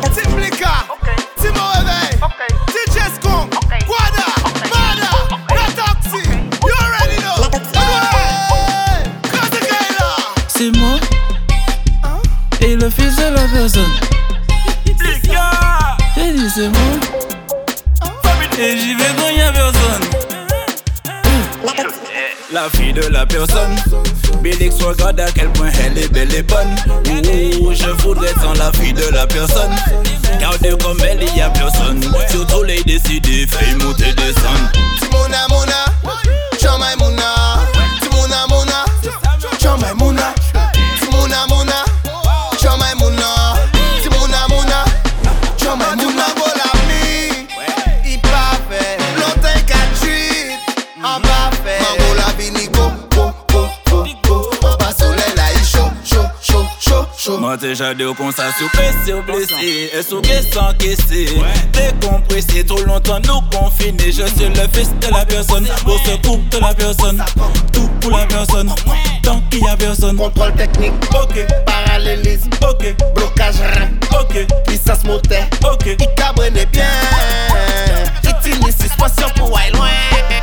Timblica, Timo Réveil, DJ Skunk, Guada, Mada, La Toxi, you already know. Hey, Kaila. C'est moi et le fils de la personne. J'ai dit c'est moi et j'y vais quand y'a personne. La fille de la personne. Bélix regarde à quel point elle est belle et bonne. Ouh, je voudrais sans la fille de la personne. Garde comme elle, y a personne. Surtout les décidés, fait monter descendre. Timona Mona, Chama Mona, Timona Mona, Chama Mona, Timona Mona, Chama Mona, Timona Mona, Chama Mona. Bolami, il pas fait. Longtemps qu'à tuer, en pas fait. Mangola Vinico, moi déjà de comme ça sous pressé ou blessé. Et sous sans caisser. Décompressé trop longtemps nous confinés. Je suis le fils de la personne. Au secours de la personne. Tout pour la personne. Tant qu'il y a personne. Contrôle technique, ok. Parallélisme, ok. Blocage rein, ok. puissance moteur, ok. Il cabrene bien. Utilise suspension pour aller loin.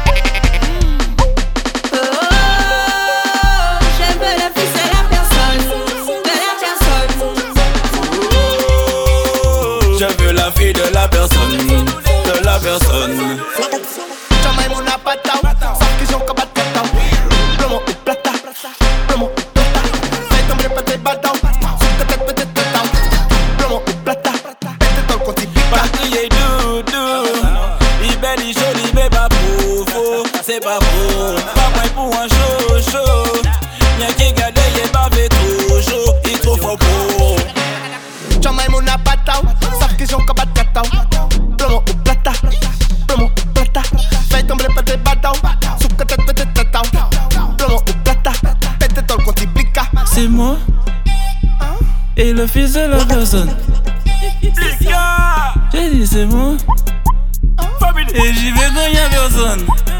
Je veux la fille de la personne, de la personne. Jamais mon apatao, ça que j'en cabat catao. Plomo ou plata, plomo ou plata. Fais tomber peut-être batao, sur ta tête peut-être tatao. Plomo ou plata, pète ton compte pica. Patrie doudou, il belle, il jolie, mais pas pour faux. C'est pas faux, pas moi pour un show. Y'a qui garde, y'a pas fait toujours, il trop fort pour. Jamais mon apatao, ça que j'en cabat catao. Plomo ou plata, plomo ou plata. Fais tomber peut-être batao, sur ta tête peut-être tatao. Plomo ou plata, pète ton compte pica. C'est moi et le fils de la personne. J'ai dit c'est moi et j'y vais quand y'a personne.